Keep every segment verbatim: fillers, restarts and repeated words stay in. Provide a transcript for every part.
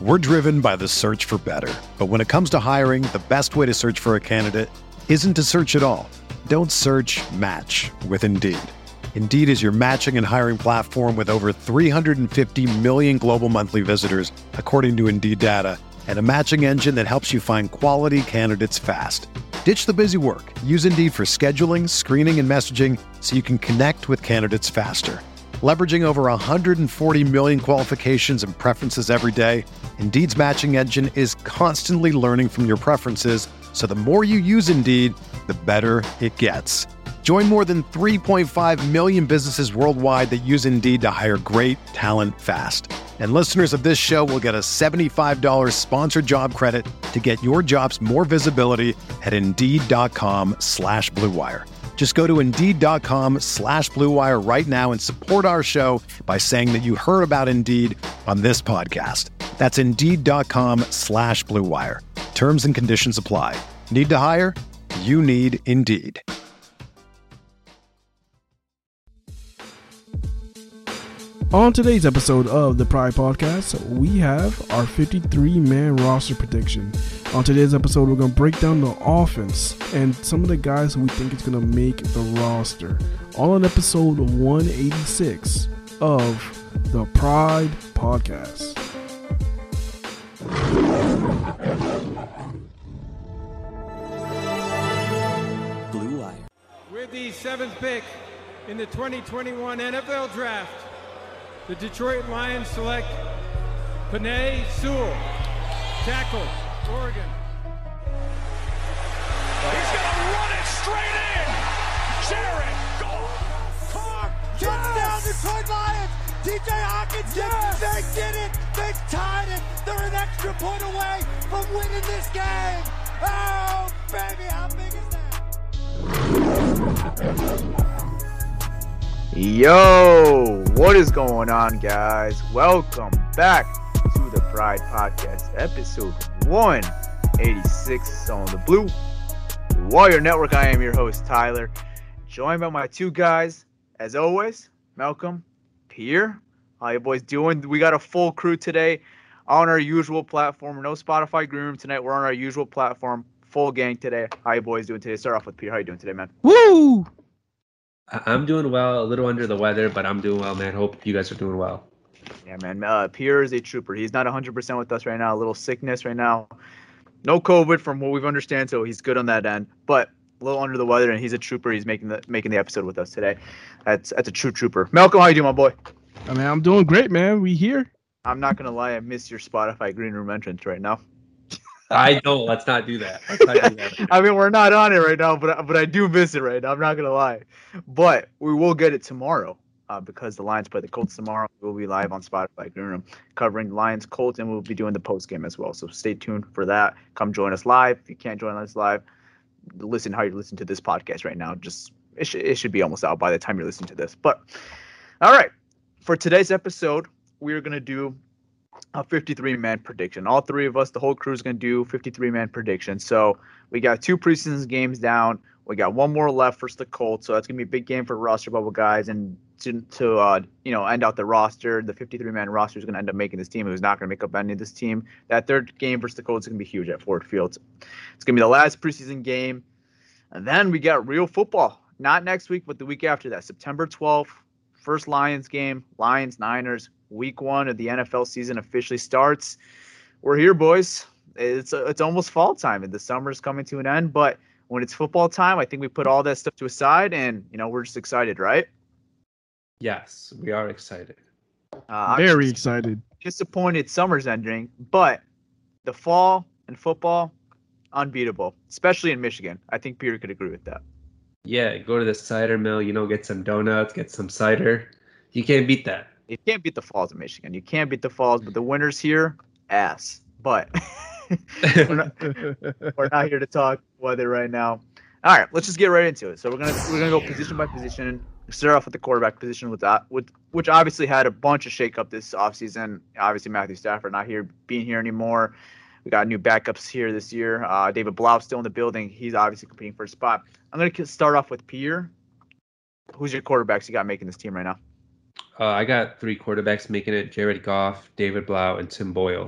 We're driven by the search for better. But when it comes to hiring, the best way to search for a candidate isn't to search at all. Don't search, match with Indeed. Indeed is your matching and hiring platform with over three hundred fifty million global monthly visitors, according to Indeed data, and a matching engine that helps you find quality candidates fast. Ditch the busy work. Use Indeed for scheduling, screening, and messaging so you can connect with candidates faster. Leveraging over one hundred forty million qualifications and preferences every day, Indeed's matching engine is constantly learning from your preferences, so the more you use Indeed, the better it gets. Join more than three point five million businesses worldwide that use Indeed to hire great talent fast. And listeners of this show will get a seventy-five dollars sponsored job credit to get your jobs more visibility at Indeed.com slash Blue Wire. Just go to Indeed.com slash Blue Wire right now and support our show by saying that you heard about Indeed on this podcast. That's Indeed.com slash Blue Wire. Terms and conditions apply. Need to hire? You need Indeed. On today's episode of the Pride Podcast, we have our fifty-three man roster prediction. On today's episode, we're going to break down the offense and some of the guys who we think is going to make the roster. All on episode one eighty-six of the Pride Podcast. Blue Wire. With the seventh pick in the twenty twenty-one N F L Draft, the Detroit Lions select Penei Sewell, tackle, Oregon. He's going to run it straight in. Jared Goff. Carr, touchdown, Detroit Lions. D J Hawkins, yes. They did it. They tied it. They're an extra point away from winning this game. Oh, baby, how big is that? Yo, what is going on, guys? Welcome back to the Pride Podcast, episode one eighty-six on the Blue Wire Network. I am your host, Tyler, joined by my two guys, as always, Malcolm, Pierre. How you boys doing? We got a full crew today on our usual platform. No Spotify Green Room tonight. We're on our usual platform, full gang today. How you boys doing today? Start off with Pierre. How you doing today, man? Woo! I'm doing well, a little under the weather, but I'm doing well, man. Hope you guys are doing well. Yeah, man. Uh, Pierre is a trooper. He's not one hundred percent with us right now. A little sickness right now. No COVID from what we've understand, so he's good on that end. But a little under the weather, and he's a trooper. He's making the making the episode with us today. That's that's a true trooper. Malcolm, how you doing, my boy? I mean, I'm doing great, man. We here. I'm not gonna lie, I miss your Spotify Green Room entrance right now. I don't. Let's not do that. Let's not do that. I mean, we're not on it right now, but but I do miss it right now. I'm not gonna lie, but we will get it tomorrow uh, because the Lions play the Colts tomorrow. We'll be live on Spotify Green Room covering the Lions Colts, and we'll be doing the post game as well. So stay tuned for that. Come join us live. If you can't join us live, listen how you listen to this podcast right now. Just it should it should be almost out by the time you're listening to this. But all right, for today's episode, we are gonna do a fifty-three man prediction. All three of us, the whole crew, is going to do fifty-three man prediction. So we got two preseason games down. We got one more left versus the Colts. So that's going to be a big game for roster bubble guys. And to, to uh, you know, end out the roster, the fifty-three man roster is going to end up making this team. Who's not going to make up any of this team. That third game versus the Colts is going to be huge at Ford Field. It's going to be the last preseason game. And then we got real football. Not next week, but the week after that. September twelfth, first Lions game. Lions, Niners. Week one of the N F L season officially starts. We're here, boys. It's it's almost fall time, and the summer's coming to an end. But when it's football time, I think we put all that stuff to aside, and you know we're just excited, right? Yes, we are excited. Uh, Very I'm excited. disappointed summer's ending, but the fall and football, unbeatable, especially in Michigan. I think Peter could agree with that. Yeah, go to the cider mill, you know, get some donuts, get some cider. You can't beat that. You can't beat the falls in Michigan. You can't beat the falls, but the winners here, ass. But we're, not, we're not here to talk weather right now. All right, let's just get right into it. So we're gonna we're gonna go position by position. Start off with the quarterback position with that, with which obviously had a bunch of shakeup this offseason. Obviously, Matthew Stafford not here, being here anymore. We got new backups here this year. Uh, David Blau still in the building. He's obviously competing for a spot. I'm gonna start off with Pierre. Who's your quarterbacks you got making this team right now? Uh, I got three quarterbacks making it: Jared Goff, David Blau, and Tim Boyle.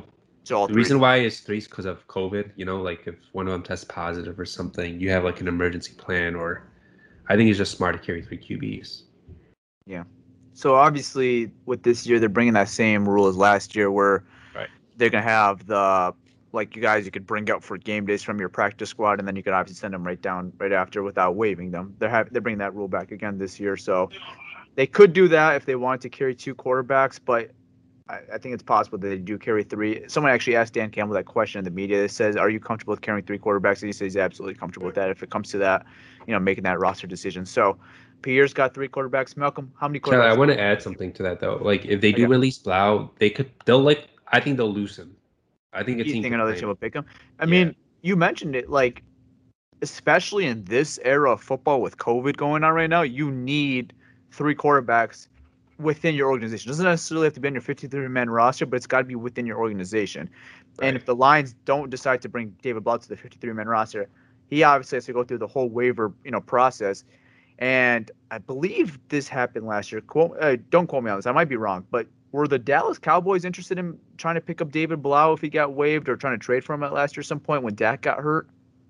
So all The three. reason why it's three is because of COVID. You know, like if one of them tests positive or something, you have like an emergency plan. Or I think it's just smart to carry three Q Bs. Yeah. So obviously, with this year, they're bringing that same rule as last year, where Right. they're gonna have the like you guys you could bring up for game days from your practice squad, and then you could obviously send them right down right after without waiving them. They're have, they're bringing that rule back again this year, so they could do that if they wanted to carry two quarterbacks, but I, I think it's possible that they do carry three. Someone actually asked Dan Campbell that question in the media that says, "Are you comfortable with carrying three quarterbacks?" And he says he's absolutely comfortable with that if it comes to that, you know, making that roster decision. So Pierre's got three quarterbacks. Malcolm, how many Charlie, I quarterbacks? want to add something to that though. Like if they do Okay. release Blau, they could they'll like I think they'll lose him. I think a You team think could another claim team him. will pick him? I Yeah. mean, you mentioned it, like, especially in this era of football with COVID going on right now, you need three quarterbacks within your organization. It doesn't necessarily have to be on your fifty-three man roster, but it's got to be within your organization. Right. And if the Lions don't decide to bring David Blau to the fifty-three man roster, he obviously has to go through the whole waiver, you know, process. And I believe this happened last year. Quote, uh, don't quote me on this. I might be wrong, but were the Dallas Cowboys interested in trying to pick up David Blau if he got waived, or trying to trade for him at last year at some point when Dak got hurt?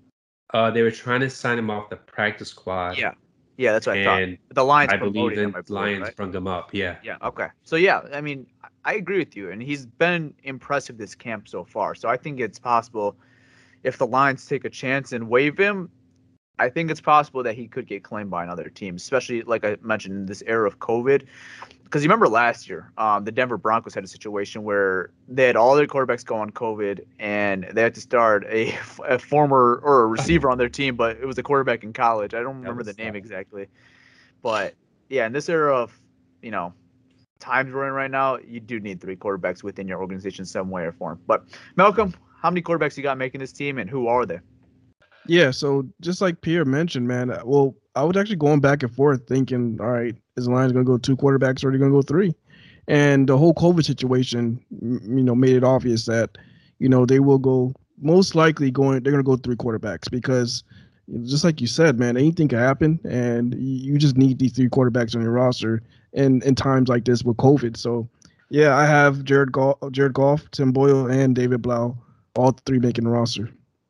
Uh, they were trying to sign him off the practice squad. Yeah. Yeah, that's what I thought. And The Lions I believe promoted the him, I believe, Lions right? brung him up. Yeah. Yeah, okay. So, yeah, I mean, I agree with you. And he's been impressive this camp so far. So I think it's possible if the Lions take a chance and waive him, I think it's possible that he could get claimed by another team, especially, like I mentioned, in this era of COVID. Because you remember last year, um, the Denver Broncos had a situation where they had all their quarterbacks go on COVID, and they had to start a, a former or a receiver on their team, but it was a quarterback in college. I don't remember the was name tough. exactly. But, yeah, in this era of, you know, times we're in right now, you do need three quarterbacks within your organization some way or form. But, Malcolm, how many quarterbacks you got making this team, and who are they? Yeah, so just like Pierre mentioned, man, uh, well, I was actually going back and forth thinking, all right, is the Lions going to go two quarterbacks or are they going to go three? And the whole COVID situation, m- you know, made it obvious that, you know, they will go most likely going, they're going to go three quarterbacks because just like you said, man, anything can happen and you just need these three quarterbacks on your roster in, in times like this with COVID. So, yeah, I have Jared Goff, Jared Goff, Tim Boyle, and David Blau, all three making the roster.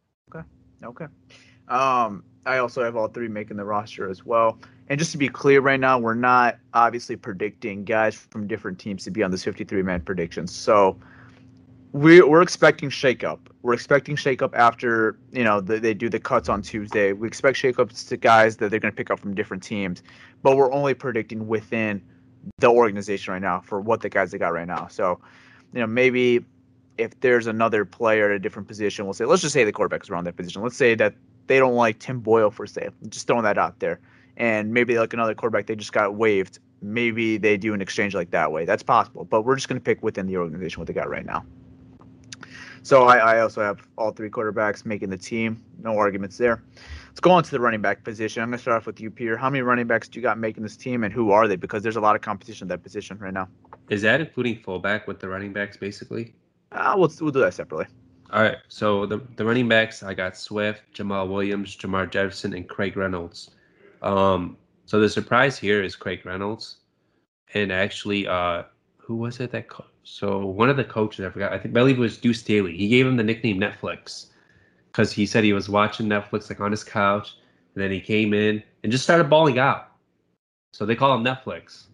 Okay. Um, I also have all three making the roster as well. And just to be clear right now, we're not obviously predicting guys from different teams to be on this fifty-three man predictions. So we, we're expecting shakeup. We're expecting shakeup after, you know, the, they do the cuts on Tuesday. We expect shakeups to guys that they're going to pick up from different teams. But we're only predicting within the organization right now for what the guys they got right now. So, you know, maybe if there's another player at a different position, we'll say, let's just say the quarterback is around that position. Let's say that they don't like Tim Boyle for say, just throwing that out there. And maybe they like another quarterback, they just got waived. Maybe they do an exchange like that way. That's possible. But we're just going to pick within the organization what they got right now. So I, I also have all three quarterbacks making the team. No arguments there. Let's go on to the running back position. I'm going to start off with you, Pierre. How many running backs do you got making this team, and who are they? Because there's a lot of competition at that position right now. Is that including fullback with the running backs, basically? Uh, we'll, we'll do that separately. All right. So the, the running backs, I got Swift, Jamal Williams, Jamar Jefferson, and Craig Reynolds. Um, so the surprise here is Craig Reynolds. And actually, uh, who was it that co- so one of the coaches, I forgot, I think I believe it was Deuce Staley. He gave him the nickname Netflix because he said he was watching Netflix like on his couch, and then he came in and just started balling out. So they call him Netflix.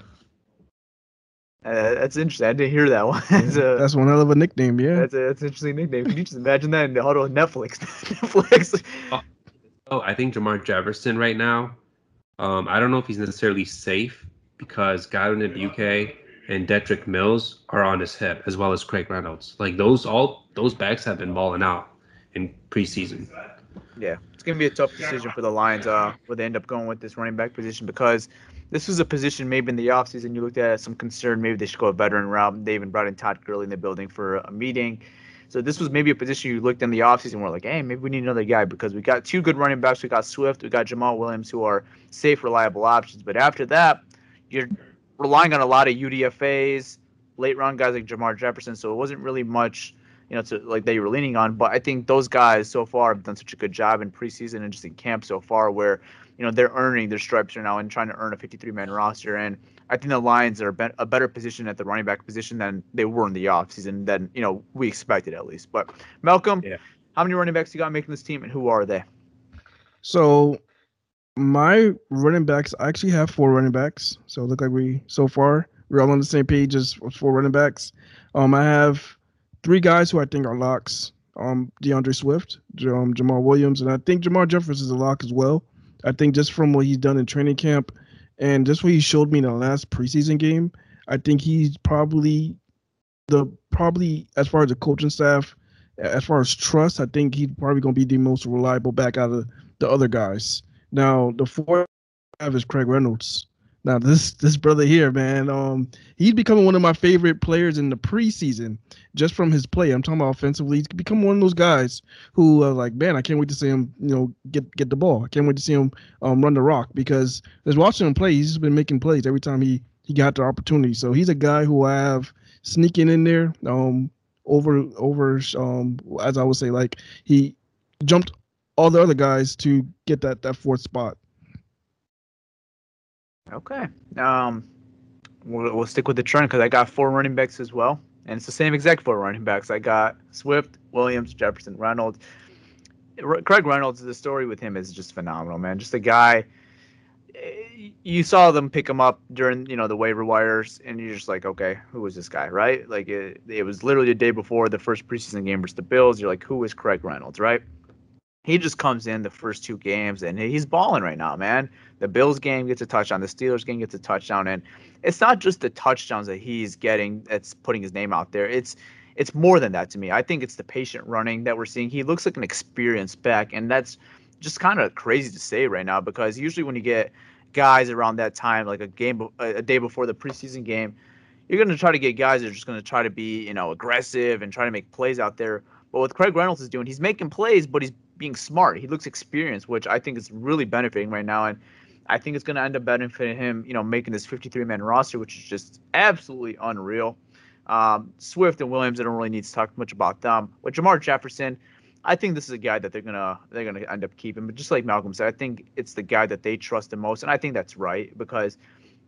Uh, that's interesting. I didn't hear that one. that's, a, That's one hell of a nickname, yeah. that's, a, that's an interesting nickname. Can you just imagine that in the huddle of Netflix? Netflix. Oh, oh, I think Jamar Jefferson right now. Um, I don't know if he's necessarily safe because Godwin Abuke and Dedrick Mills are on his hip, as well as Craig Reynolds. Like those, all those backs have been balling out in preseason. Yeah, it's going to be a tough decision for the Lions uh, where they end up going with this running back position because this was a position maybe in the offseason you looked at as some concern. Maybe they should go a veteran route. They even brought in Todd Gurley in the building for a meeting. So this was maybe a position you looked in the offseason and were like, hey, maybe we need another guy because we got two good running backs. We got Swift. We got Jamal Williams, who are safe, reliable options. But after that, you're relying on a lot of U D F As, late round guys like Jamar Jefferson. So it wasn't really much, you know, to like that you were leaning on. But I think those guys so far have done such a good job in preseason and just in camp so far where, you know, they're earning their stripes right now and trying to earn a fifty-three man roster. And I think the Lions are a, be- a better position at the running back position than they were in the offseason than, you know, we expected at least. But Malcolm, yeah. How many running backs you got making this team, and who are they? So my running backs, I actually have four running backs. So it look like we, so far, we're all on the same page as four running backs. Um, I have three guys who I think are locks. Um, DeAndre Swift, um, Jamal Williams, and I think Jamar Jefferson is a lock as well. I think just from what he's done in training camp and just what he showed me in the last preseason game, I think he's probably the probably as far as the coaching staff, as far as trust, I think he's probably going to be the most reliable back out of the other guys. Now, the fourth I have is Craig Reynolds. Now, this this brother here, man, um, he's becoming one of my favorite players in the preseason just from his play. I'm talking about offensively. He's become one of those guys who are like, man, I can't wait to see him, you know, get get the ball. I can't wait to see him um, run the rock because just watching him play, he's just been making plays every time he, he got the opportunity. So he's a guy who I have sneaking in there um, over, over um, as I would say, like he jumped all the other guys to get that, that fourth spot. Okay. Um, we'll, we'll stick with the trend because I got four running backs as well. And it's the same exact four running backs. I got Swift, Williams, Jefferson, Reynolds. Craig Reynolds, the story with him is just phenomenal, man. Just a guy. You saw them pick him up during, you know, the waiver wires, and you're just like, okay, who is this guy, right? Like, it, it was literally the day before the first preseason game versus the Bills. You're like, who is Craig Reynolds, right? He just comes in the first two games, and he's balling right now, man. The Bills game gets a touchdown. The Steelers game gets a touchdown. And it's not just the touchdowns that he's getting that's putting his name out there. It's it's more than that to me. I think it's the patient running that we're seeing. He looks like an experienced back, and that's just kind of crazy to say right now because usually when you get guys around that time, like a game, a day before the preseason game, you're going to try to get guys that are just going to try to be, you know, aggressive and try to make plays out there. But what Craig Reynolds is doing, he's making plays, but he's being smart. He looks experienced, which I think is really benefiting right now. And I think it's going to end up benefiting him, you know, making this fifty-three man roster, which is just absolutely unreal. Um, Swift and Williams, I don't really need to talk much about them. But Jamar Jefferson, I think this is a guy that they're gonna they're gonna end up keeping. But just like Malcolm said, I think it's the guy that they trust the most, and I think that's right because,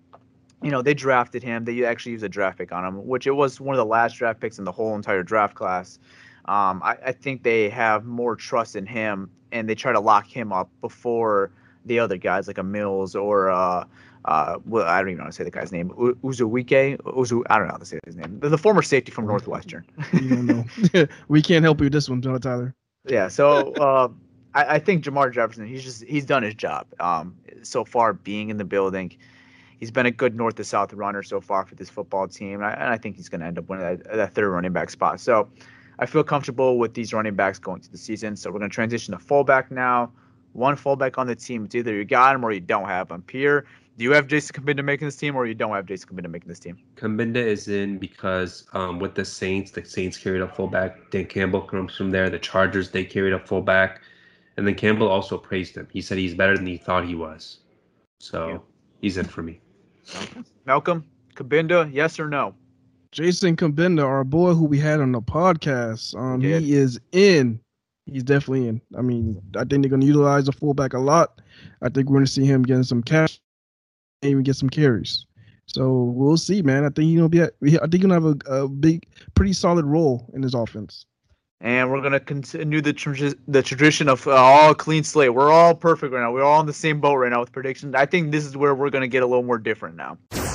you know, they drafted him. They actually used a draft pick on him, which it was one of the last draft picks in the whole entire draft class. Um, I, I think they have more trust in him, and they try to lock him up before the other guys like a Mills or uh, uh, well, I don't even know how to say the guy's name. U- Uzuwike, Uzu, I don't know how to say his name. The, the former safety from Northwestern. You don't know. We can't help you with this one, Tyler. Yeah, so uh, I, I think Jamar Jefferson, he's just he's done his job um, so far being in the building. He's been a good north to south runner so far for this football team, and I, and I think he's going to end up winning that, that third running back spot. So I feel comfortable with these running backs going to the season. So we're going to transition to fullback now. One fullback on the team. It's either you got him or you don't have him. Pierre, do you have Jason Cabinda making this team or you don't have Jason Cabinda making this team? Cabinda is in because um, with the Saints, the Saints carried a fullback. Dan Campbell comes from there. The Chargers, they carried a fullback. And then Campbell also praised him. He said he's better than he thought he was. So yeah. He's in for me. Okay. Malcolm, Cabinda, yes or no? Jason Cabinda, our boy who we had on the podcast, um, he, he is in. He's definitely in. I mean, I think they're going to utilize the fullback a lot. I think we're going to see him getting some cash, even get some carries. So we'll see, man. I think he's going to be. At, I think he's going to have a, a big, pretty solid role in his offense. And we're going to continue the tra- the tradition of uh, all clean slate. We're all perfect right now. We're all on the same boat right now with predictions. I think this is where we're going to get a little more different now.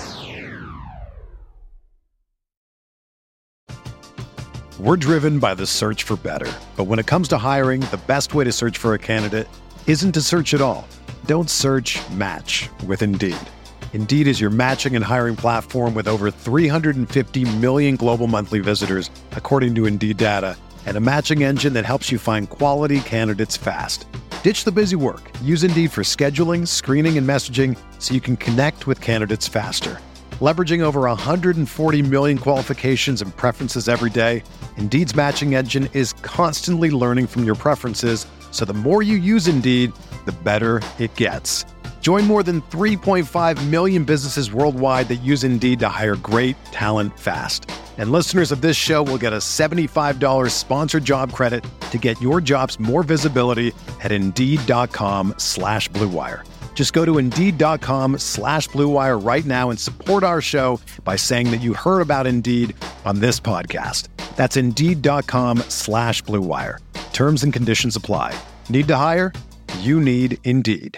We're driven by the search for better. But when it comes to hiring, the best way to search for a candidate isn't to search at all. Don't search, match with Indeed. Indeed is your matching and hiring platform with over three hundred fifty million global monthly visitors, according to Indeed data, and a matching engine that helps you find quality candidates fast. Ditch the busy work. Use Indeed for scheduling, screening, and messaging so you can connect with candidates faster. Leveraging over one hundred forty million qualifications and preferences every day, Indeed's matching engine is constantly learning from your preferences, so the more you use Indeed, the better it gets. Join more than three point five million businesses worldwide that use Indeed to hire great talent fast. And listeners of this show will get a seventy-five dollars sponsored job credit to get your jobs more visibility at Indeed.com slash Blue Wire. Just go to Indeed.com slash Blue Wire right now and support our show by saying that you heard about Indeed on this podcast. That's Indeed.com slash Blue Wire. Terms and conditions apply. Need to hire? You need Indeed.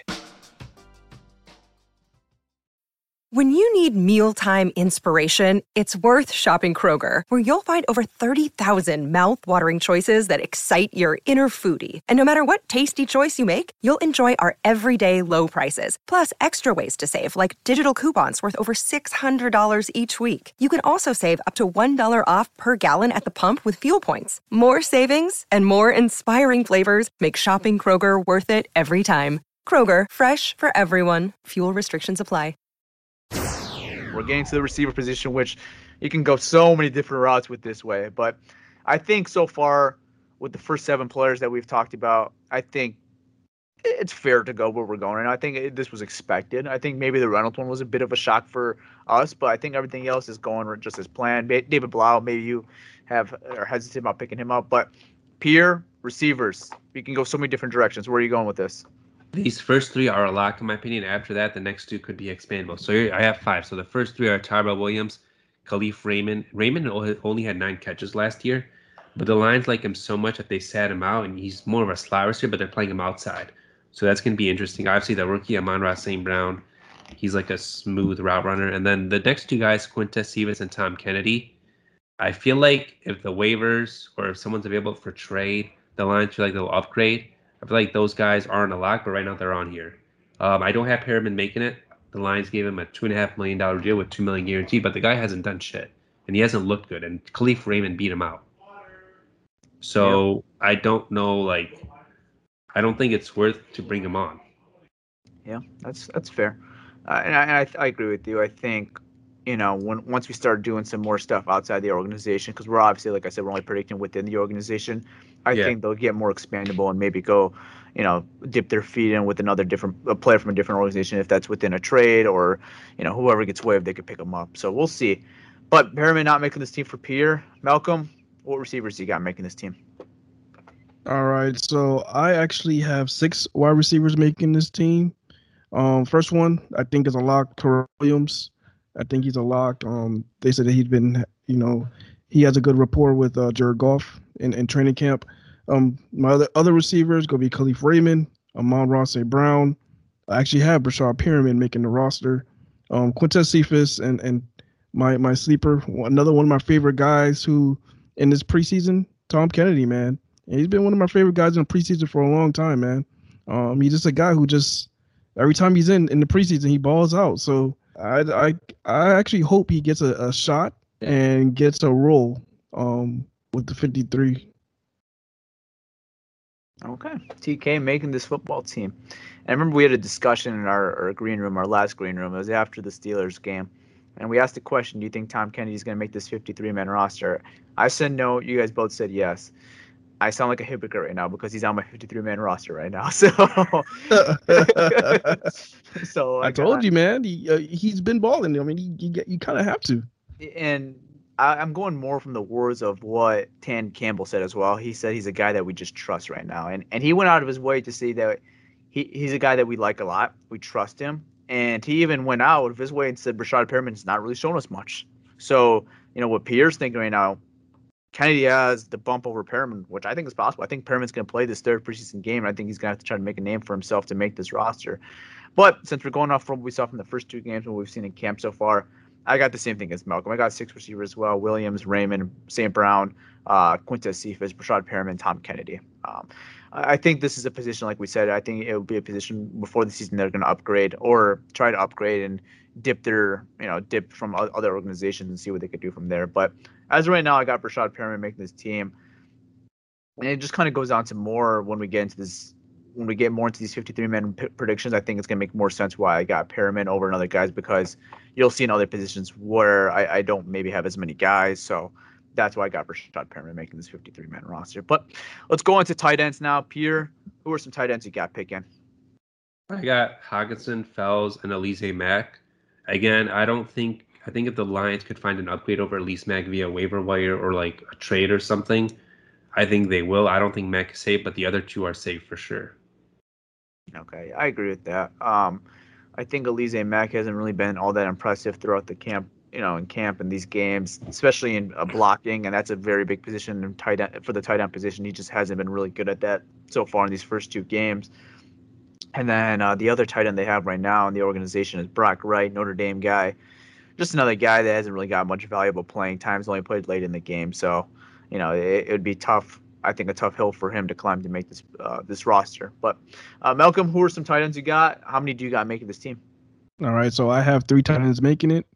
When you need mealtime inspiration, it's worth shopping Kroger, where you'll find over thirty thousand mouthwatering choices that excite your inner foodie. And no matter what tasty choice you make, you'll enjoy our everyday low prices, plus extra ways to save, like digital coupons worth over six hundred dollars each week. You can also save up to one dollar off per gallon at the pump with fuel points. More savings and more inspiring flavors make shopping Kroger worth it every time. Kroger, fresh for everyone. Fuel restrictions apply. We're getting to the receiver position, which you can go so many different routes with this way. But I think so far with the first seven players that we've talked about, I think it's fair to go where we're going. And I think it, this was expected. I think maybe the Reynolds one was a bit of a shock for us, but I think everything else is going just as planned. David Blau, maybe you have are hesitant about picking him up, but Pierre, receivers, we can go so many different directions. Where are you going with this? These first three are a lock, in my opinion. After that, the next two could be expandable. So here I have five. So the first three are Tyrell Williams, Khalif Raymond. Raymond only had nine catches last year, but the Lions like him so much that they sat him out, and he's more of a slot receiver, but they're playing him outside. So that's going to be interesting. Obviously, the rookie, Amon-Ra Saint Brown, he's like a smooth route runner. And then the next two guys, Quintez Cephus and Tom Kennedy. I feel like if the waivers or if someone's available for trade, the Lions feel like they'll upgrade. I feel like those guys aren't a lock, but right now they're on here. Um, I don't have Perriman making it. The Lions gave him a two and a half million dollar deal with two million guaranteed, but the guy hasn't done shit, and he hasn't looked good. And Khalif Raymond beat him out. So yeah. I don't know, like, I don't think it's worth to bring him on. Yeah, that's that's fair, uh, and I, I I agree with you. I think, you know, when once we start doing some more stuff outside the organization, because we're obviously, like I said, we're only predicting within the organization. I yeah. think they'll get more expandable and maybe go, you know, dip their feet in with another different a player from a different organization, if that's within a trade or, you know, whoever gets waived, they could pick them up. So we'll see. But Perriman not making this team for Pierre. Malcolm, what receivers you got making this team? All right, so I actually have six wide receivers making this team. Um, first one I think is a lock, Tyrell Williams. I think he's a lock. Um, they said that he's been, you know, he has a good rapport with uh, Jared Goff in, in training camp. Um, my other other receivers going to be Khalif Raymond, Amon-Ra Saint Brown. I actually have Breshad Perriman making the roster. Um, Quintez Cephus and and my my sleeper, another one of my favorite guys who in this preseason, Tom Kennedy, man. And he's been one of my favorite guys in the preseason for a long time, man. Um, he's just a guy who just every time he's in in the preseason, he balls out. So I I I actually hope he gets a, a shot and gets a role um, with the fifty-three. Okay, T K making this football team. And I remember we had a discussion in our, our green room, our last green room. It was after the Steelers game. And we asked the question, do you think Tom Kennedy's going to make this fifty-three man roster? I said no. You guys both said yes. I sound like a hypocrite right now because he's on my fifty-three man roster right now. So, so I, I told you, man. He uh, he's been balling. I mean, you you, you kind of have to. And I, I'm going more from the words of what Dan Campbell said as well. He said he's a guy that we just trust right now, and and he went out of his way to say that he he's a guy that we like a lot. We trust him, and he even went out of his way and said Breshad Perriman's not really shown us much. So you know what Pierre's thinking right now. Kennedy has the bump over Perriman, which I think is possible. I think Perriman's going to play this third preseason game, and I think he's going to have to try to make a name for himself to make this roster. But since we're going off from what we saw from the first two games and what we've seen in camp so far, I got the same thing as Malcolm. I got six receivers as well: Williams, Raymond, Saint Brown, uh, Quintez Cephus, Breshad Perriman, Tom Kennedy. Um, I think this is a position, like we said, I think it will be a position before the season they're going to upgrade or try to upgrade and dip their, you know, dip from other organizations and see what they could do from there. But as of right now, I got Breshad Perriman making this team. And it just kind of goes down to more when we get into this, when we get more into these fifty-three man p- predictions. I think it's going to make more sense why I got Perriman over another guys, because you'll see in other positions where I, I don't maybe have as many guys. So that's why I got Breshad Perriman making this fifty-three man roster. But let's go into tight ends now. Pierre, who are some tight ends you got picking? I got Hockenson, Fells, and Elise Mack. Again, I don't think I think if the Lions could find an upgrade over Elise Mack via waiver wire or like a trade or something, I think they will. I don't think Mack is safe, but the other two are safe for sure. Okay, I agree with that. Um, I think Alize Mack hasn't really been all that impressive throughout the camp, you know, in camp in these games, especially in uh, blocking, and that's a very big position in tight end, for the tight end position. He just hasn't been really good at that so far in these first two games. And then uh, the other tight end they have right now in the organization is Brock Wright, Notre Dame guy. Just another guy that hasn't really got much valuable playing time. He's only played late in the game, so you know it, it would be tough. I think a tough hill for him to climb to make this uh, this roster. But uh, Malcolm, who are some tight ends you got? How many do you got making this team? All right, so I have three tight ends making it.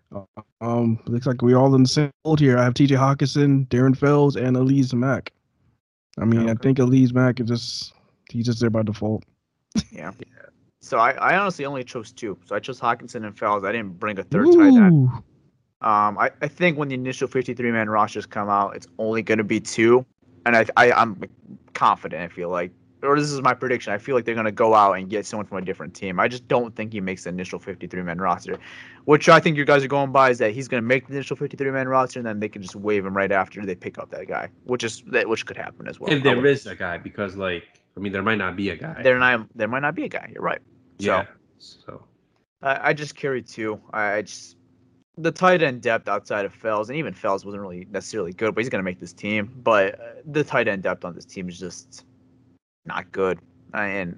Um, looks like we're all in the same boat here. I have T J Hawkinson, Darren Fells, and Alize Mack. I mean, okay. I think Alize Mack is just he's just there by default. Yeah. So I, I honestly only chose two. So I chose Hawkinson and Fells. I didn't bring a third Ooh. tight end. Um, I, I think when the initial fifty-three man rosters come out, it's only going to be two, and I, I I'm confident. I feel like, or this is my prediction. I feel like they're going to go out and get someone from a different team. I just don't think he makes the initial fifty-three man roster, which I think you guys are going by is that he's going to make the initial fifty-three man roster, and then they can just waive him right after they pick up that guy, which is that which could happen as well. If there is a guy, because like I mean, there might not be a guy. There not there might not be a guy. You're right. Yeah. So, so. I, I just carry two. I, I just the tight end depth outside of Fells, and even Fells wasn't really necessarily good, but he's going to make this team. But uh, the tight end depth on this team is just not good. And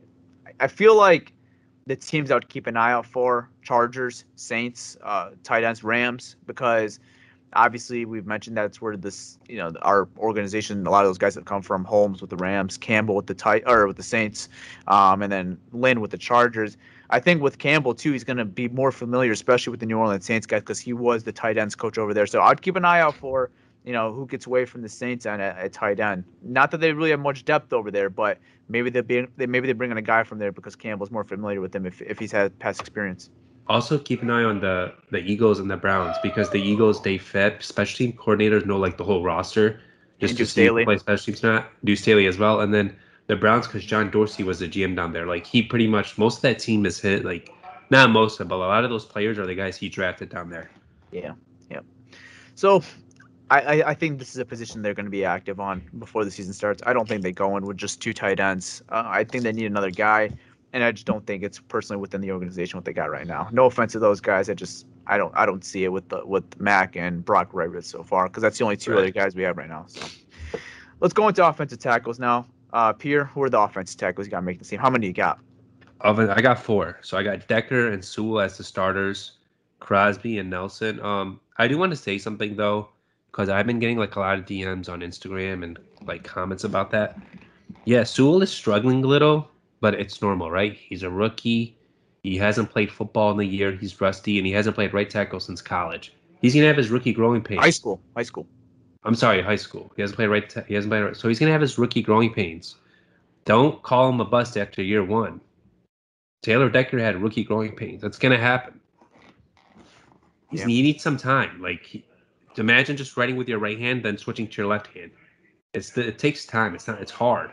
I feel like the teams I would keep an eye out for: Chargers, Saints, uh, tight ends, Rams, because obviously we've mentioned that's where this, you know, our organization, a lot of those guys have come from. Holmes with the Rams, Campbell with the tight or with the Saints, um, and then Lynn with the Chargers. I think with Campbell too, he's going to be more familiar, especially with the New Orleans Saints guys, because he was the tight ends coach over there. So I'd keep an eye out for, you know, who gets away from the Saints and at, at tight end. Not that they really have much depth over there, but maybe they be they maybe they bring in a guy from there because Campbell's more familiar with them if if he's had past experience. Also, keep an eye on the the Eagles and the Browns, because the Eagles, they fed special team coordinators know like the whole roster, just and to see who play special teams not. Deuce Staley as well, and then the Browns, because John Dorsey was the G M down there. Like he pretty much most of that team is hit. Like not most of, but a lot of those players are the guys he drafted down there. Yeah, yeah. So I, I, I think this is a position they're going to be active on before the season starts. I don't think they go in with just two tight ends. Uh, I think they need another guy, and I just don't think it's personally within the organization what they got right now. No offense to those guys, I just I don't I don't see it with the with Mack and Brock Wright so far, because that's the only two right. other guys we have right now. So let's go into offensive tackles now. Uh, Pierre, who are the offensive tackles you got to make the team? How many you got? I got four. So I got Decker and Sewell as the starters, Crosby and Nelson. Um, I do want to say something though, because I've been getting like a lot of D Ms on Instagram and like comments about that. Yeah, Sewell is struggling a little, but it's normal, right? He's a rookie. He hasn't played football in a year. He's rusty, and he hasn't played right tackle since college. He's gonna have his rookie growing pains. High school, high school. I'm sorry, high school. He hasn't played right. Ta- he hasn't played right. So he's gonna have his rookie growing pains. Don't call him a bust after year one. Taylor Decker had rookie growing pains. That's gonna happen. He's yeah. He needs some time. Like, he, imagine just writing with your right hand, then switching to your left hand. It's the, it takes time. It's not. It's hard.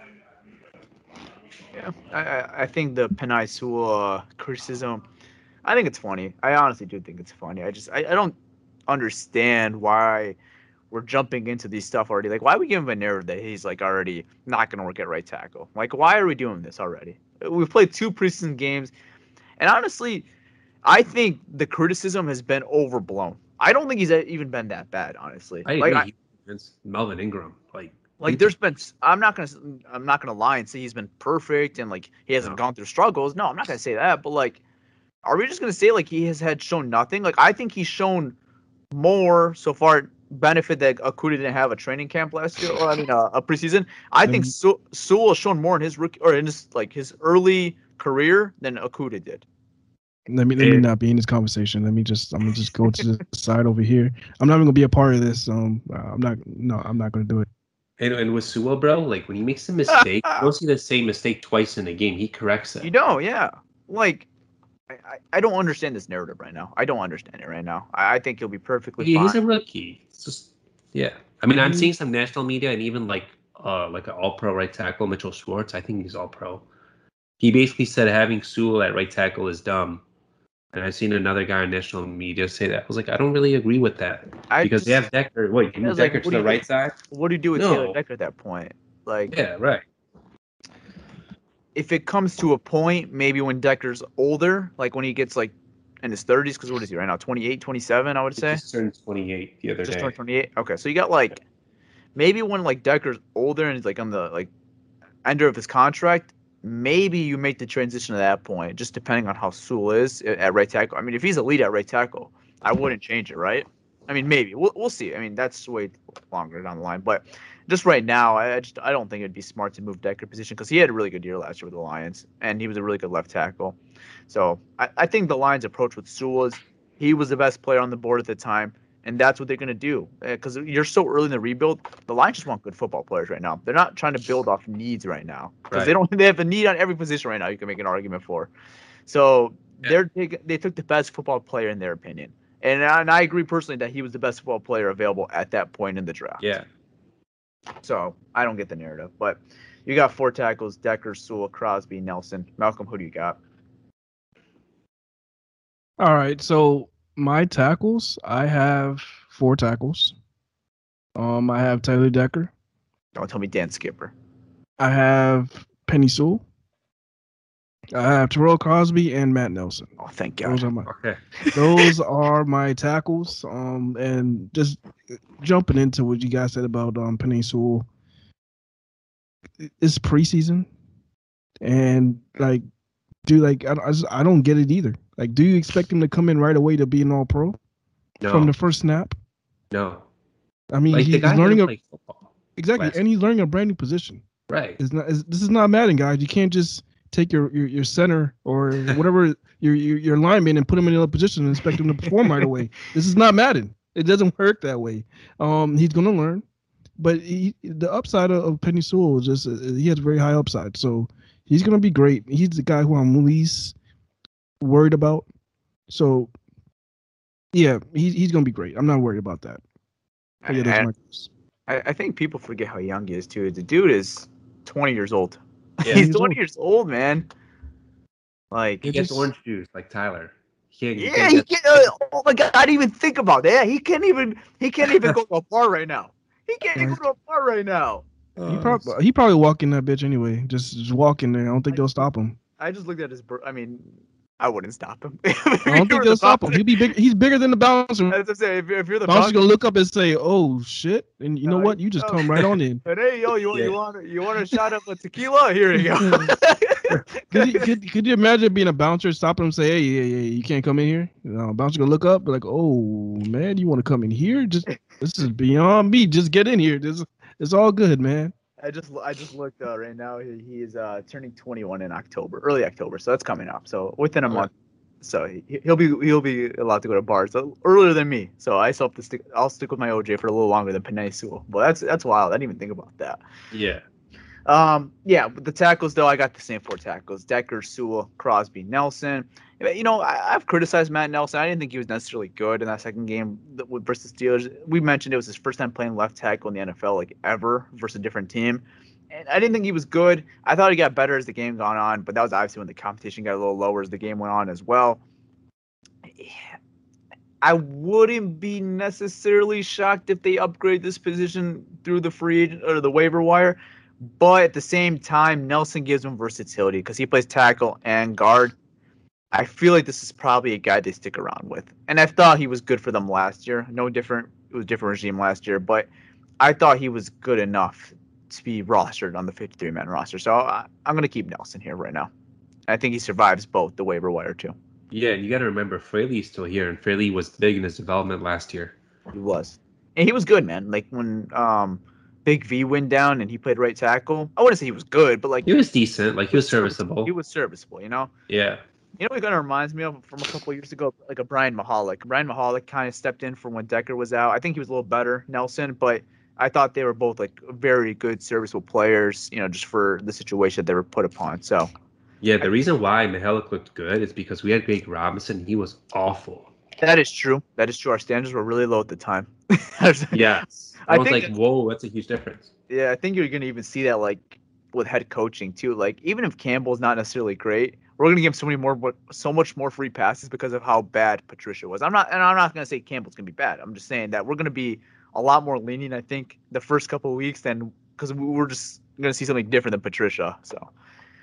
Yeah, I I think the Penei Sewell uh, criticism, I think it's funny. I honestly do think it's funny. I just I, I don't understand why we're jumping into these stuff already. Like, why are we giving him a narrative that he's like already not gonna work at right tackle? Like, why are we doing this already? We've played two preseason games, and honestly, I think the criticism has been overblown. I don't think he's even been that bad, honestly. I like, agree. It's Melvin Ingram. Like, like there's been. I'm not gonna. I'm not gonna lie and say he's been perfect and like he hasn't no. gone through struggles. No, I'm not gonna say that. But like, are we just gonna say like he has had shown nothing? Like, I think he's shown more so far. Benefit that Okudah didn't have a training camp last year, or I mean, uh, a preseason. I think Su- Sewell has shown more in his rookie or in his like his early career than Okudah did. Let me let me not be in this conversation. Let me just I'm gonna just go to the side over here. I'm not even gonna be a part of this. Um, I'm not. No, I'm not gonna do it. And, and with Sewell, bro, like when he makes a mistake, you don't see the same mistake twice in a game. He corrects it. You know, yeah. Like, I, I don't understand this narrative right now. I don't understand it right now. I, I think he'll be perfectly yeah, fine. He's a rookie. It's just, yeah. I mean, I'm seeing some national media and even like uh like an all-pro right tackle, Mitchell Schwartz. I think he's all-pro. He basically said having Sewell at right tackle is dumb. And I've seen another guy on national media say that. I was like, I don't really agree with that. I because just, they have Decker. Wait, you move Decker like, to the right do, side? What do you do with no. Taylor Decker at that point? Like, yeah, right. if it comes to a point, maybe when Decker's older, like when he gets like in his thirties, because what is he right now? twenty-eight, twenty-seven, I would He say. just turned twenty-eight the other Just day. turned twenty-eight. Okay, so you got like maybe when like Decker's older and he's like on the like end of his contract, maybe you make the transition at that point, just depending on how Sewell is at at right tackle. I mean, if he's elite at right tackle, I wouldn't change it, right? I mean, maybe we'll we'll see. I mean, that's way longer down the line, but just right now, I I just I don't think it'd be smart to move Decker position because he had a really good year last year with the Lions, and he was a really good left tackle. So I, I think the Lions' approach with Sewell is he was the best player on the board at the time, and that's what they're going to do. Because you're so early in the rebuild, the Lions just want good football players right now. They're not trying to build off needs right now because they Right. don't. They have a need on every position right now. You can make an argument for. So they're take, they took the best football player in their opinion, and I, and I agree personally that he was the best football player available at that point in the draft. Yeah. So I don't get the narrative, but you got four tackles: Decker, Sewell, Crosby, Nelson. Malcolm, who do you got? All right, so my tackles, I have four tackles. Um, I have Tyler Decker. Don't tell me Dan Skipper. I have Penny Sewell. I have Terrell Crosby and Matt Nelson. Oh, thank Those God. are my Okay. those are my tackles. Um, and just jumping into what you guys said about um Penny Sewell. It's preseason, and like, dude, like I, I, just, I don't get it either. Like, do you expect him to come in right away to be an All Pro No. from the first snap? no. I mean, Like he, the he's guy learning learning a play football. exactly, last and he's learning a brand new position. Right. It's not. It's, this is not Madden, guys. You can't just take your, your, your center or whatever your, your your lineman and put him in another position and expect him to perform right away. This is not Madden. It doesn't work that way. Um, he's gonna learn, but he, the upside of, of Penny Sewell is just uh, he has very high upside. So he's gonna be great. He's the guy who I'm least worried about. So yeah, he's he's gonna be great. I'm not worried about that. But yeah, those are my I, I think people forget how young he is too. The dude is twenty years old. Yeah. He's He's twenty old. years old, man. Like, He gets just- orange juice like Tyler. He can't, he yeah, can't he get- can't. Uh, oh my God, I didn't even think about that. He can't even. He can't even go to a bar right now. He can't even go to a bar right now. He probably he probably walk in that bitch anyway. Just just walk in there. I don't think they'll stop him. I just looked at his. br- I mean, I wouldn't stop him. I don't think they'll stop him. He'll be big. He's bigger than the bouncer. As I say, if, you're- if you're the Bouncer's bouncer, gonna look up and say, "Oh shit!" And you know Uh, what? You just oh. come right on in. and hey, yo, you, want Yeah. you want you want a shot of a tequila? Here you go. Could you, could, could you imagine being a bouncer, stopping him, and say, "Hey, yeah, yeah, you can't come in here." You know, bouncer gonna look up, be like, "Oh man, you want to come in here? Just this is beyond me. Just get in here. This it's all good, man." I just I just looked uh, right now. He, he is uh, turning twenty-one in October, early October, so that's coming up. So within a Okay. month, so he, he'll be he'll be allowed to go to bars so earlier than me. So I still have to stick. I'll stick with my O J for a little longer than Penei Sewell. But that's that's wild. I didn't even think about that. Yeah. Um, yeah, but the tackles though, I got the same four tackles: Decker, Sewell, Crosby, Nelson. You know, I, I've criticized Matt Nelson. I didn't think he was necessarily good in that second game th- with versus Steelers. We mentioned it was his first time playing left tackle in the N F L, like ever, versus a different team. And I didn't think he was good. I thought he got better as the game gone on, but that was obviously when the competition got a little lower as the game went on as well. I wouldn't be necessarily shocked if they upgrade this position through the free agent or the waiver wire. But at the same time, Nelson gives him versatility because he plays tackle and guard. I feel like this is probably a guy they stick around with. And I thought he was good for them last year. No different. It was a different regime last year. But I thought he was good enough to be rostered on the fifty-three man roster. So I, I'm going to keep Nelson here right now. I think he survives both the waiver wire too. Yeah, and you got to remember Fraley's still here, and Fraley was big in his development last year. He was. And he was good, man. Like when um, Big V went down and he played right tackle. I wouldn't say he was good, but like He was decent, like he was serviceable. He was serviceable, you know? Yeah. You know what it kind of reminds me of from a couple of years ago? Like a Brian Mahalik. Brian Mahalik kind of stepped in for when Decker was out. I think he was a little better, Nelson, but I thought they were both like very good, serviceable players, you know, just for the situation they were put upon. So, Yeah, the reason why Mihalik looked good is because we had Greg Robinson. He was awful. that is true. That is true. Our standards were really low at the time. Yeah. I I was think like, whoa, that's a huge difference. Yeah, I think you're going to even see that like with head coaching too. Like even if Campbell's not necessarily great, we're going to give him so many more, so much more free passes because of how bad Patricia was. I'm not, and I'm not going to say Campbell's going to be bad. I'm just saying that we're going to be a lot more lenient, I think, the first couple of weeks than because we're just going to see something different than Patricia. So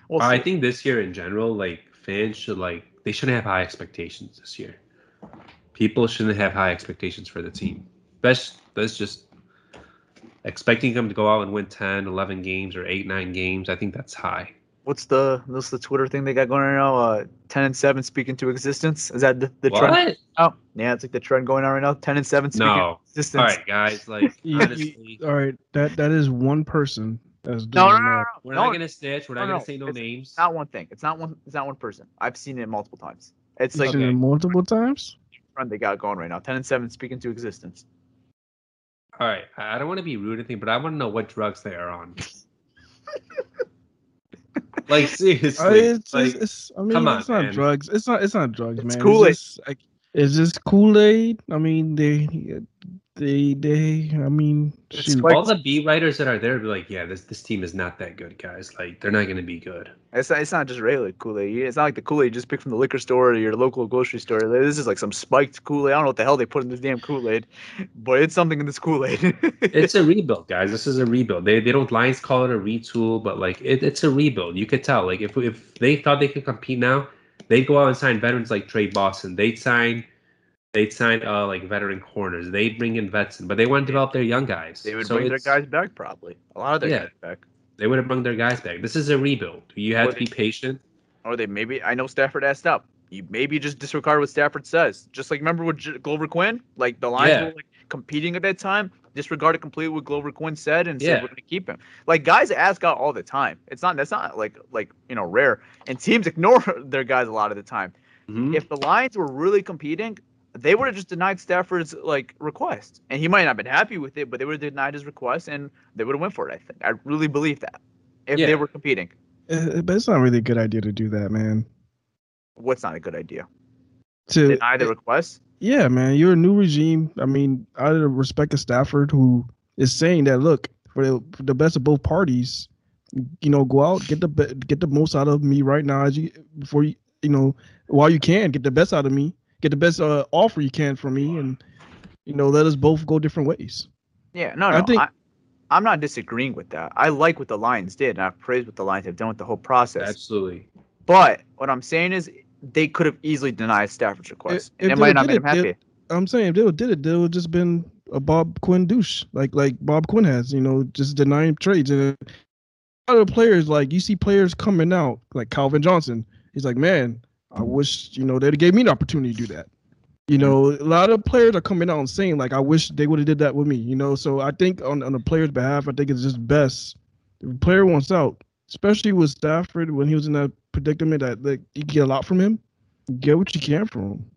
We'll I see. think this year in general, like fans should like they shouldn't have high expectations this year. People shouldn't have high expectations for the team. That's that's just expecting them to go out and win ten, eleven games or eight, nine games. I think that's high. What's the what's the Twitter thing they got going on right now? Uh, ten and seven speak into existence. Is that the, the What? trend? Oh, yeah, it's like the trend going on right now. Ten and seven speak into No. existence. All right, guys. Like You- honestly, you- all right, that that is one person that's doing No, no, no, no, that. no. we're no, not gonna snitch. We're not no, gonna no. say no It's names. not one thing. It's not one. It's not one person. I've seen it multiple times. It's You've like seen Okay. it multiple times. the trend they got going right now. Ten and seven speak into existence. All right, I I don't want to be rude or anything, but I want to know what drugs they are on. Like seriously, Uh, it's, like, it's, it's, I mean, come on, it's not man. drugs. It's not. It's not drugs, It's man. Kool-Aid. It's just, like, it's just Kool Aid. I mean, they, they, they. I mean, It's shoot. like- all the beat writers that are there be like, yeah, this this team is not that good, guys. Like they're not gonna be good. It's not, it's not just regular Kool-Aid. It's not like the Kool-Aid you just pick from the liquor store or your local grocery store. This is like some spiked Kool-Aid. I don't know what the hell they put in this damn Kool-Aid, but it's something in this Kool-Aid. It's a rebuild, guys. This is a rebuild. They they don't Lions call it a retool, but like it, it's a rebuild. You could tell. Like if if they thought they could compete now, they'd go out and sign veterans like Trey Boston. They'd sign they'd sign uh like veteran corners. They'd bring in vets, in, but they want to develop their young guys. They would So bring their it's- guys back probably. A lot of their Yeah. guys back. They would have brought their guys back. This is a rebuild. You have Or to be they- patient. Or they maybe I know Stafford asked up. You maybe just disregard what Stafford says. Just like remember with J- Glover Quinn, like the Lions Yeah. were like competing at that time. Disregarded completely what Glover Quinn said and Yeah. said we're gonna keep him. Like guys ask out all the time. It's not that's not like like you know rare. And teams ignore their guys a lot of the time. Mhm. If the Lions were really competing, they would have just denied Stafford's like request, and he might not have been happy with it, but they would have denied his request, and they would have went for it. I think I really believe that if Yeah. they were competing. Uh, but it's not really a good idea to do that, man. What's not a good idea? To Deny the request? yeah, man, you're a new regime. I mean, out of the respect of Stafford, who is saying that, look, for the, for the best of both parties, you know, go out, get the be- get the most out of me right now, as you before you, you know, while you can, get the best out of me, get the best uh, offer you can from me, and you know, let us both go different ways. Yeah, no, I no. think- I, I'm not disagreeing with that. I like what the Lions did, and I've praised what the Lions have done with the whole process. Absolutely. But what I'm saying is, they could have easily denied Stafford's request, If- and if it might they not did make him it, happy. I'm saying if they would did it, they would just been a Bob Quinn douche, like like Bob Quinn has, you know, just denying trades. And other players, like you see players coming out, like Calvin Johnson. He's like, man, I wish you know they'd gave me an opportunity to do that. You know, a lot of players are coming out and saying like, I wish they would have did that with me. You know, so I think on on the player's behalf, I think it's just best if a player wants out, especially with Stafford when he was in that predicament that like you get a lot from him, get what you can from him.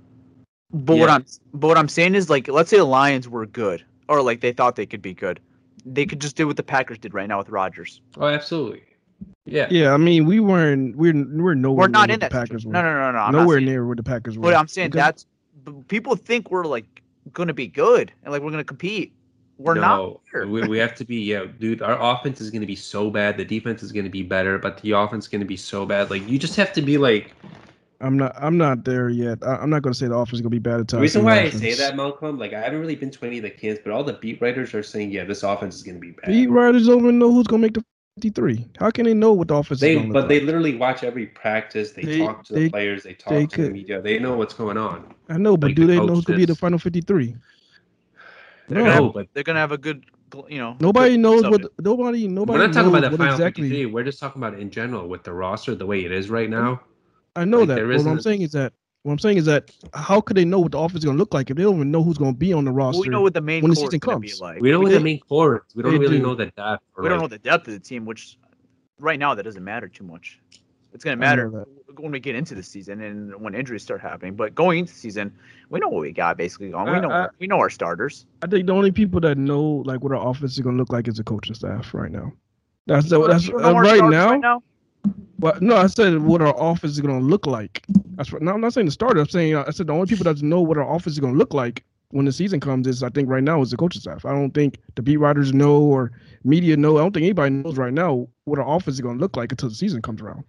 But what Yeah. I'm but what I'm saying is like let's say the Lions were good or like they thought they could be good. They could just do what the Packers did right now with Rodgers. Oh, absolutely. Yeah. Yeah, I mean, we weren't, we're, we're nowhere We're not near in what that the Packers situation. were. No, no, no, no. I'm not nowhere saying- near where the Packers were. But I'm saying Because- that's b- people think we're like gonna be good and like we're gonna compete. We're not. no, here. we, we have to be, yeah, dude. Our offense is going to be so bad. The defense is going to be better, but the offense is going to be so bad. Like, you just have to be like. I'm not, I'm not there yet. I, I'm not going to say the offense is going to be bad at The times. reason the why I offense. say that, Malcolm, like, I haven't really been to any of the camps, but all the beat writers are saying, yeah, this offense is going to be bad. Beat writers don't even know who's going to make the fifty-three. How can they know what the offense They, is going to but look they like? literally watch every practice. They, They- talk to the they- players. They talk they to the could- media. They know what's going on. I know, but like do the they know who's going to be the coaches. final fifty-three? They're No, gonna No, have, but they're gonna have a good, you know. nobody good knows subject. what. Nobody, nobody we're not talking knows about the what final exactly. fifty-three. We're just talking about in general with the roster the way it is right now. I know Like, that. there But what I'm isn't- saying is that. What I'm saying is that how could they know what the offense is going to look like if they don't even know who's going to be on the roster? Well, we know what the main when the core is season gonna be comes. like. We know what do- the main core is. We don't They really do. know the depth. or, We don't like- know the depth of the team, which right now that doesn't matter too much. It's gonna I matter know when we get into the season and when injuries start happening. But going into the season, we know what we got basically going. We I- know I- we know our starters. I think the only people that know like what our offense is going to look like is the coaching staff right now. That's the, You that's don't know uh, our right starters now. Right now, But no, I said what our offense is going to look like. That's what, no, I'm not saying the starter. I'm saying I said the only people that know what our offense is going to look like when the season comes is I think right now is the coaching staff. I don't think the beat writers know or media know. I don't think anybody knows right now what our offense is going to look like until the season comes around.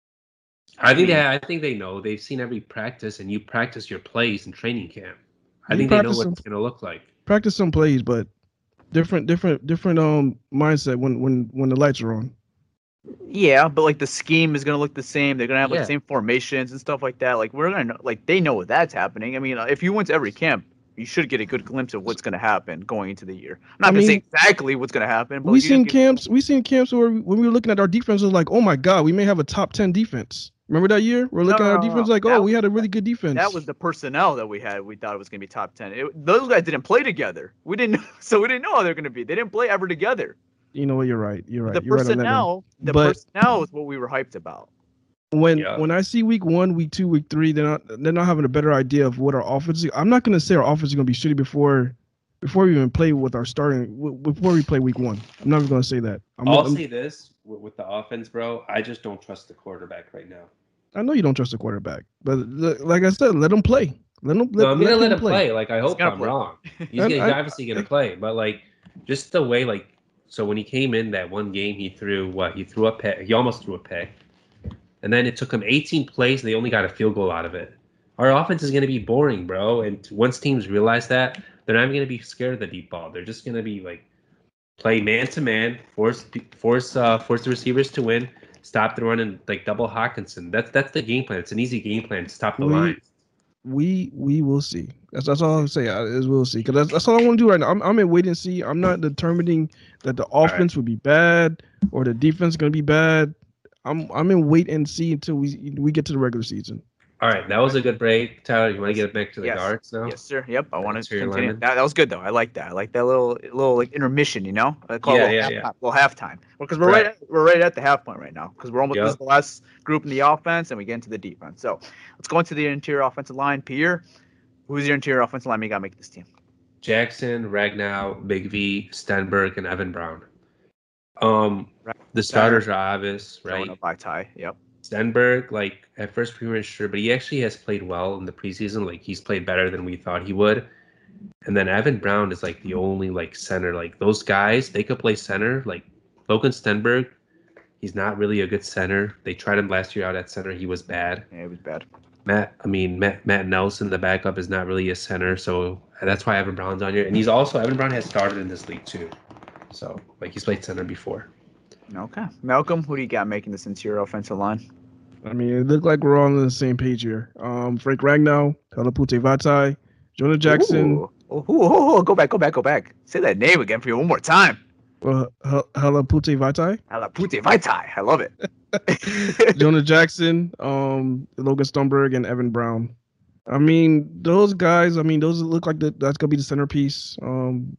I think they. I think they know. They've seen every practice, and you practice your plays in training camp. I You think they know practice what them- it's going to look like. Practice some plays, but different, different, different um mindset when when when the lights are on. Yeah, but like the scheme is gonna look the same. They're gonna have like Yeah. the same formations and stuff like that. Like we're gonna know, like they know that's happening. I mean, uh, if you went to every camp, you should get a good glimpse of what's gonna happen going into the year. I'm not I gonna say mean, exactly what's gonna happen, but We you just seen get- camps. We seen camps where we- when we were looking at our defense, it was like, oh my god, we may have a top ten defense. Remember that year? We're looking No, at our no, no, defense no. like, oh, That we was- had a really good defense. That was the personnel that we had. We thought it was gonna be top ten. It, those guys didn't play together. We didn't, so we didn't know how they're gonna be. They didn't play ever together. You know what? You're right. You're right. The You're right on that one. personnel, the But- personnel is what we were hyped about. When Yeah. when I see week one, week two, week three, they're not they're not having a better idea of what our offense is. I'm not gonna say our offense is gonna be shitty before before we even play with our starting w- before we play week one. I'm not even gonna say that. I'm, I'll I'm- say this with, with the offense, bro. I just don't trust the quarterback right now. I know you don't trust the quarterback, but l- like I said, let him play. Let him. No, I'm gonna let him play. play. Like I hope gonna I'm play. wrong. He's, And gonna, he's I- obviously gonna play, but like just the way like so when he came in that one game, he threw what? He threw a pick. He almost threw a pick, and then it took him eighteen plays. They only got a field goal out of it. Our offense is gonna be boring, bro. And once teams realize that, they're not even gonna be scared of the deep ball. They're just gonna be like play man to man, force force uh, force the receivers to win. Stop the run and like double Hawkinson. That's that's the game plan. It's an easy game plan to stop the We- line. We we will see. That's that's all I'm saying. I- Is we'll see because that's, that's all I want to do right now. I'm I'm in wait and see. I'm not determining that the right. offense would be bad or the defense is gonna be bad. I'm I'm in wait and see until we we get to the regular season. All right, that was a good break, Tyler. You want to get back to the Yes. guards now? Yes, sir. Yep. I want Thanks to for your continue. lemon. That, that was good though. I like that. I like that little little like intermission. You know, I call Yeah, it a yeah, little, yeah. halftime, little halftime. Because we're right. Right. at, we're right at the half point right now. Because we're almost Yep. this is the last group in the offense, and we get into the defense. So let's go into the interior offensive line. Pierre, who's your interior offensive line? You got to make this team. Jackson, Ragnow, Big V, Stenberg, and Evan Brown. Um, Right. the starters are obvious, right? Jonah Vaitai. Yep. Stenberg, like at first we weren't sure, but he actually has played well in the preseason. Like he's played better than we thought he would. And then Evan Brown is like the only like center. Like those guys, they could play center. Like Logan Stenberg, he's not really a good center. They tried him last year out at center. He was bad. Yeah, it was bad. Matt, I mean Matt, Matt Nelson, the backup, is not really a center, so that's why Evan Brown's on here. And he's also Evan Brown has started in this league too, so like he's played center before. Okay. Malcolm, who do you got making this interior offensive line? I mean, it looked like we're all on the same page here. Um, Frank Ragnow, Kalapute Vatai, Jonah Jackson, Ooh. Oh, ooh, ooh, ooh, go back, go back, go back. Say that name again for you one more time. uh, Hel- Kalapute Vatai, Alapute Vaitai. I love it. Jonah Jackson, um, Logan Stoneberg, and Evan Brown. I mean, those guys. I mean, those look like the, that's gonna be the centerpiece. Um,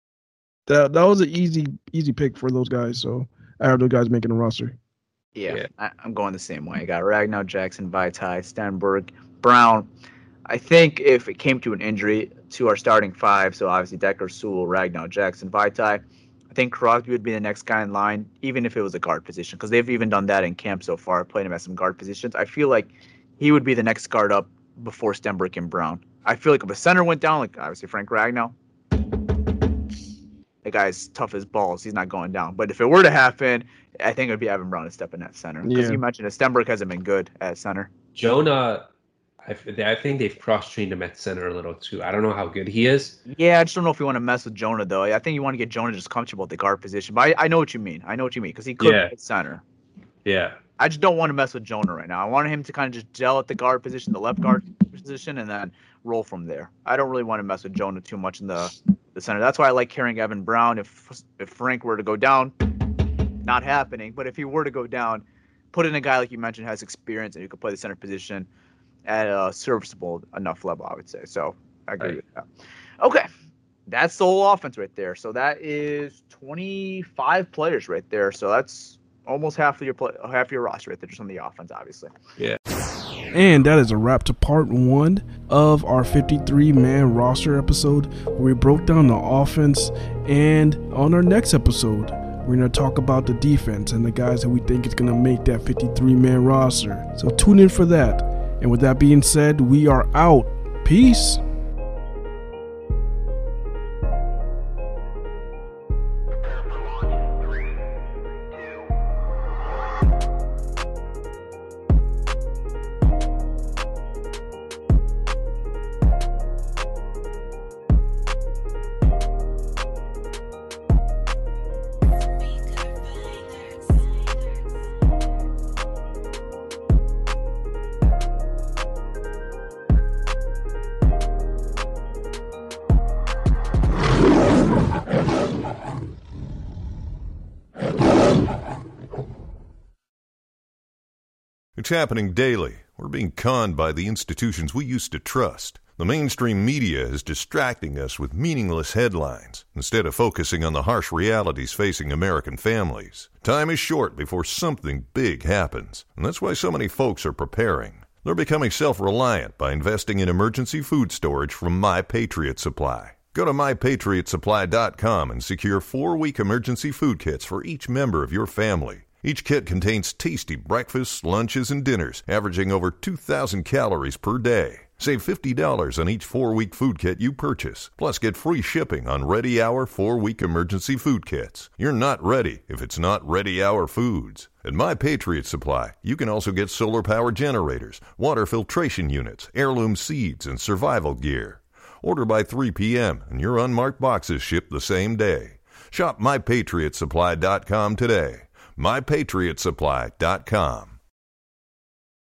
that that was an easy easy pick for those guys. So I have those guys making the roster. Yeah, Yeah. I, I'm going the same way. I got Ragnow, Jackson, Vaitai, Stenberg, Brown. I think if it came to an injury to our starting five, so obviously Decker, Sewell, Ragnow, Jackson, Vaitai, I think Crosby would be the next guy in line, even if it was a guard position, because they've even done that in camp so far, playing him at some guard positions. I feel like he would be the next guard up before Stenberg and Brown. I feel like if a center went down, like obviously Frank Ragnow, the guy's tough as balls. He's not going down. But if it were to happen, I think it would be Evan Brown to step in at center. Because Yeah. you mentioned that Stenberg hasn't been good at center. Jonah, I, f- I think they've cross trained him at center a little too. I don't know how good he is. Yeah, I just don't know if you want to mess with Jonah, though. I think you want to get Jonah just comfortable at the guard position. But I, I know what you mean. I know what you mean. Because he could Yeah. be at center. Yeah, I just don't want to mess with Jonah right now. I want him to kind of just gel at the guard position, the left guard position, and then roll from there. I don't really want to mess with Jonah too much in the, the center. That's why I like carrying Evan Brown. If if Frank were to go down, not happening. But if he were to go down, put in a guy like you mentioned has experience and who could play the center position at a serviceable enough level, I would say. So I agree Right. with that. Okay. That's the whole offense right there. So that is twenty-five players right there. So that's almost half of your play, half of your roster right there, just on the offense, obviously. And that is a wrap to part one of our fifty-three man roster episode where we broke down the offense. And on our next episode, we're going to talk about the defense and the guys that we think is going to make that fifty-three man roster. So tune in for that. And with that being said, we are out. Peace. It's happening daily. We're being conned by the institutions we used to trust. The mainstream media is distracting us with meaningless headlines instead of focusing on the harsh realities facing American families. Time is short before something big happens, and that's why so many folks are preparing. They're becoming self-reliant by investing in emergency food storage from My Patriot Supply. Go to my patriot supply dot com and secure four-week emergency food kits for each member of your family. Each kit contains tasty breakfasts, lunches, and dinners, averaging over two thousand calories per day. Save fifty dollars on each four-week food kit you purchase, plus get free shipping on Ready Hour four-week emergency food kits. You're not ready if it's not Ready Hour Foods. At My Patriot Supply, you can also get solar power generators, water filtration units, heirloom seeds, and survival gear. Order by three p.m. and your unmarked boxes ship the same day. Shop my patriot supply dot com today. my patriot supply dot com.